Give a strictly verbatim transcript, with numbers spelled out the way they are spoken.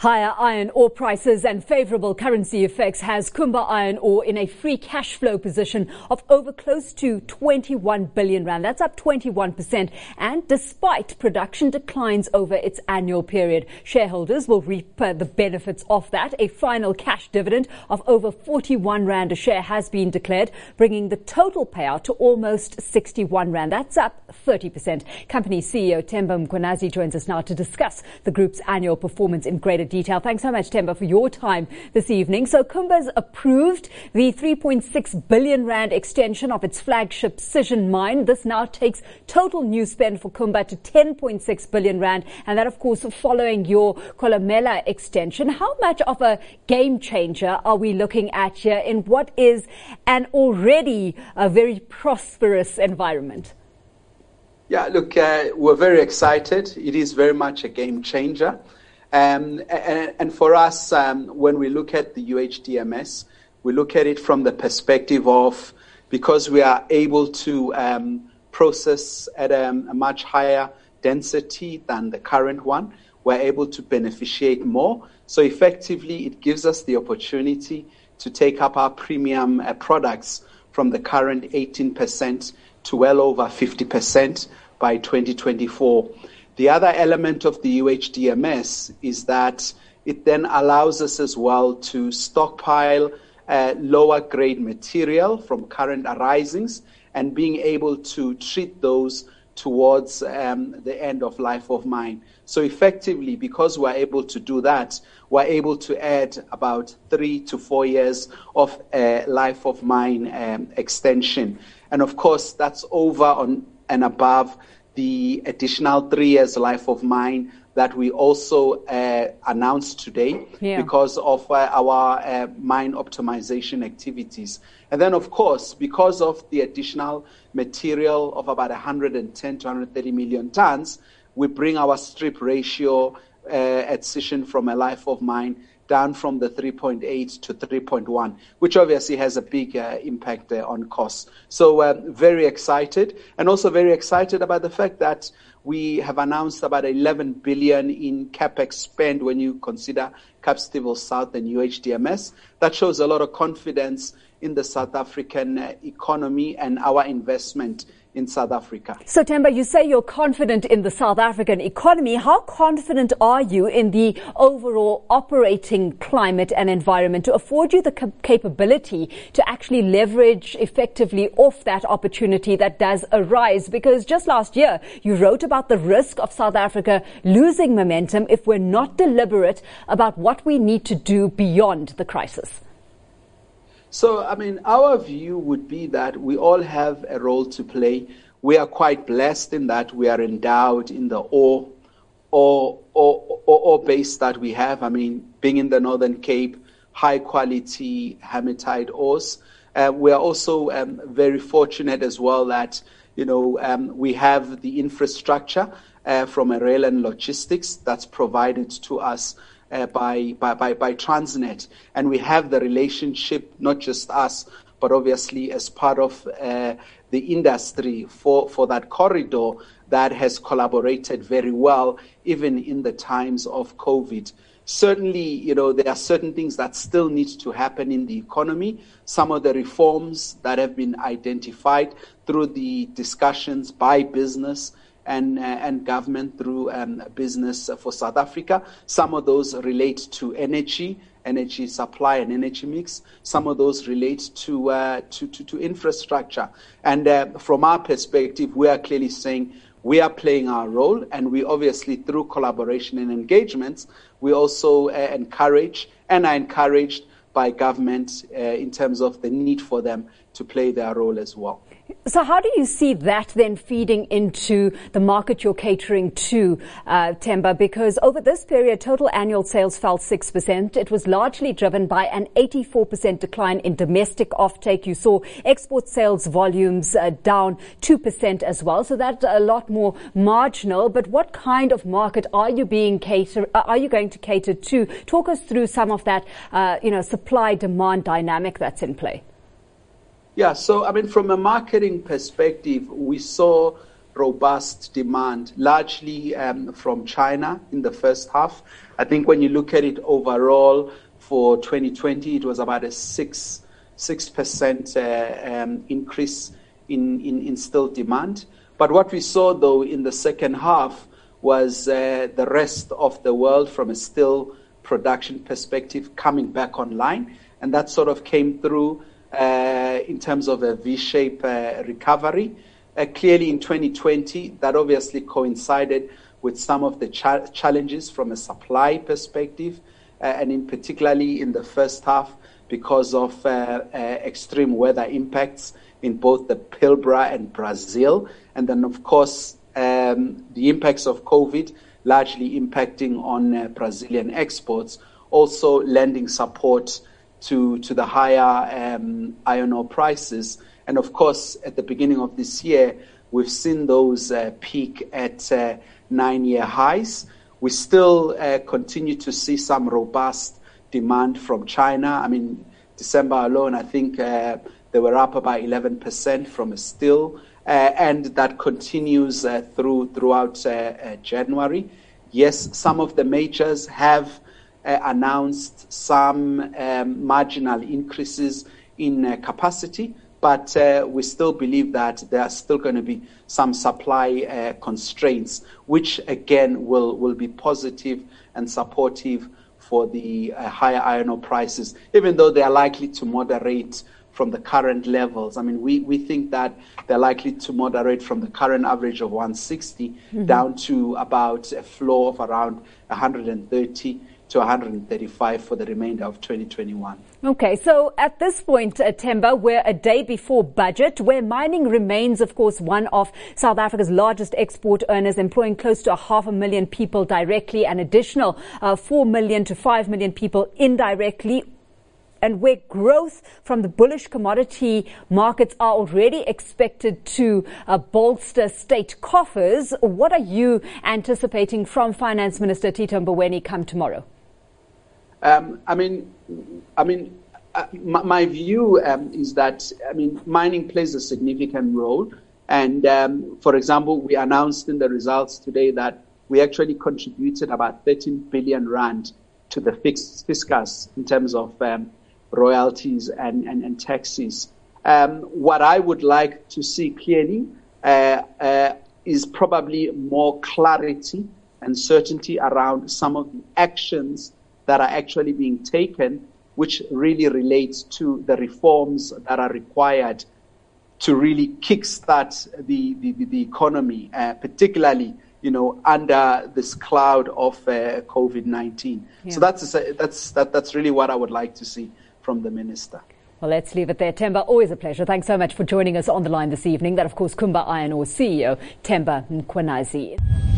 Higher iron ore prices and favourable currency effects has Kumba Iron Ore in a free cash flow position of over close to twenty-one billion rand. That's up twenty-one percent. And despite production declines over its annual period, shareholders will reap uh, the benefits of that. A final cash dividend of over forty-one rand a share has been declared, bringing the total payout to almost sixty-one rand. That's up thirty percent. Company C E O Themba Mkhwanazi joins us now to discuss the group's annual performance in greater detail. Thanks so much, Themba, for your time this evening. So Kumba's approved the three point six billion rand extension of its flagship Sishen mine. This now takes total new spend for Kumba to ten point six billion rand, and that, of course, following your Kolomela extension. How much of a game changer are we looking at here in what is an already a very prosperous environment? Yeah, look, uh, we're very excited. It is very much a game changer. Um, and, and for us, um, when we look at the U H D M S, we look at it from the perspective of, because we are able to um, process at a, a much higher density than the current one, we're able to beneficiate more. So effectively, it gives us the opportunity to take up our premium uh, products from the current eighteen percent to well over fifty percent by twenty twenty-four. The other element of the U H D M S is that it then allows us as well to stockpile uh, lower grade material from current arisings and being able to treat those towards um, the end of life of mine. So effectively, because we're able to do that, we're able to add about three to four years of uh, life of mine um, extension. And of course, that's over on and above the additional three years life of mine that we also uh, announced today yeah. because of uh, our uh, mine optimization activities. And then, of course, because of the additional material of about one hundred ten to one hundred thirty million tons, we bring our strip ratio uh, at Sishen from a life of mine down from the three point eight to three point one, which obviously has a big uh, impact uh, on costs. So uh, very excited, and also very excited about the fact that we have announced about eleven billion in capex spend when you consider Kapstevel South and U H D M S. That shows a lot of confidence in the South African uh, economy and our investment in South Africa. So, Themba, you say you're confident in the South African economy. How confident are you in the overall operating climate and environment to afford you the cap- capability to actually leverage effectively off that opportunity that does arise? Because just last year, you wrote about the risk of South Africa losing momentum if we're not deliberate about what we need to do beyond the crisis. So, I mean, our view would be that we all have a role to play. We are quite blessed in that we are endowed in the ore, ore, ore, ore, ore base that we have. I mean, being in the Northern Cape, high quality hematite ores. Uh, we are also um, very fortunate as well that, you know, um, we have the infrastructure uh, from a rail and logistics that's provided to us Uh, by, by, by, by Transnet. And we have the relationship, not just us, but obviously as part of uh, the industry for, for that corridor that has collaborated very well, even in the times of COVID. Certainly, you know, there are certain things that still need to happen in the economy. Some of the reforms that have been identified through the discussions by business and uh, and government through um, business for South Africa. Some of those relate to energy, energy supply and energy mix. Some of those relate to uh, to, to, to infrastructure. And uh, from our perspective, we are clearly saying we are playing our role, and we obviously, through collaboration and engagements, we also uh, encourage and are encouraged by government uh, in terms of the need for them to play their role as well. So how do you see that then feeding into the market you're catering to, uh, Themba? Because over this period, total annual sales fell six percent. It was largely driven by an eighty-four percent decline in domestic offtake. You saw export sales volumes uh, down two percent as well. So that's a lot more marginal. But what kind of market are you being cater? Are you going to cater to? Talk us through some of that, uh, you know, supply-demand dynamic that's in play. Yeah, so I mean, from a marketing perspective, we saw robust demand, largely um, from China in the first half. I think when you look at it overall for twenty twenty, it was about a six six percent uh, um, increase in, in, in steel demand. But what we saw, though, in the second half was uh, the rest of the world from a steel production perspective coming back online. And that sort of came through uh, in terms of a V-shaped uh, recovery. Uh, clearly in twenty twenty, that obviously coincided with some of the cha- challenges from a supply perspective, uh, and in particularly in the first half because of uh, uh, extreme weather impacts in both the Pilbara and Brazil. And then, of course, um, the impacts of COVID largely impacting on uh, Brazilian exports, also lending support to, to the higher um, iron ore prices. And of course, at the beginning of this year, we've seen those uh, peak at uh, nine-year highs. We still uh, continue to see some robust demand from China. I mean, December alone, I think uh, they were up about eleven percent from a steel, uh, and that continues uh, through throughout uh, uh, January. Yes, some of the majors have uh, announced some um, marginal increases in uh, capacity, but uh, we still believe that there are still going to be some supply uh, constraints, which again will, will be positive and supportive for the uh, higher iron ore prices, even though they are likely to moderate from the current levels. I mean, we, we think that they're likely to moderate from the current average of one sixty mm-hmm. down to about a floor of around one thirty to one thirty-five for the remainder of twenty twenty-one. Okay, so at this point, uh, Themba, we're a day before budget, where mining remains, of course, one of South Africa's largest export earners, employing close to a half a million people directly, and additional uh, four million to five million people indirectly. And where growth from the bullish commodity markets are already expected to uh, bolster state coffers, what are you anticipating from Finance Minister Tito Mboweni come tomorrow? Um, I mean, I mean, uh, my, my view um, is that I mean, mining plays a significant role. And um, for example, we announced in the results today that we actually contributed about thirteen billion rand to the fiscus in terms of um, royalties and, and, and taxes. Um, what I would like to see clearly uh, uh, is probably more clarity and certainty around some of the actions that are actually being taken, which really relates to the reforms that are required to really kickstart the, the, the economy, uh, particularly, you know, under this cloud of uh, COVID nineteen. Yeah. So that's, that's, that, that's really what I would like to see from the minister. Well, let's leave it there. Themba, always a pleasure. Thanks so much for joining us on the line this evening. That, of course, Kumba Iron Ore C E O, Themba Mkhwanazi.